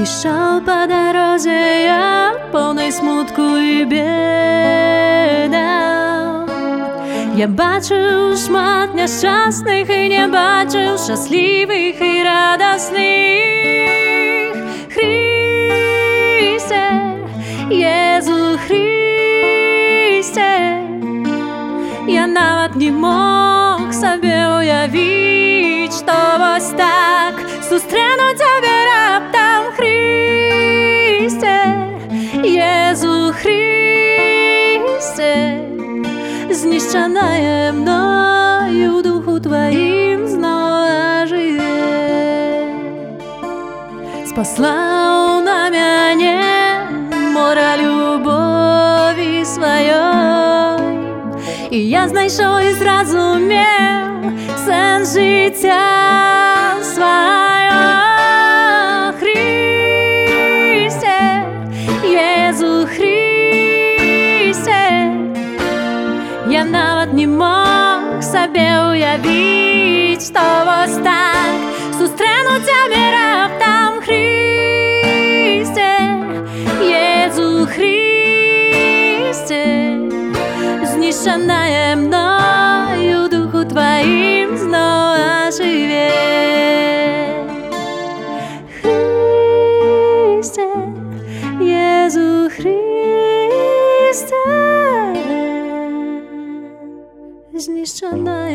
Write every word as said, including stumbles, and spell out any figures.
Ішов по дорозі я, повний смутку і бідам. Я бачив шмат нещасних і не бачив щасливих і радосних. Христе, Єзу Христе, я навіть не мог собі уявити, що ось так зустріну тебе раптом. Христе, Єзу Христе, знищеная мною в духу Твоим снова живе. Спасла на меня море любові своєї, і я знайшов і зрозумів сенс життя свого. Христе, Єзу Христе, я навіть не мог собі уявити, що ось так зустріну тебе раптом. Христе, Єзу Христе, знищеная мною в духу Твоим снова живе. Христе, Єзу Христе, знищеная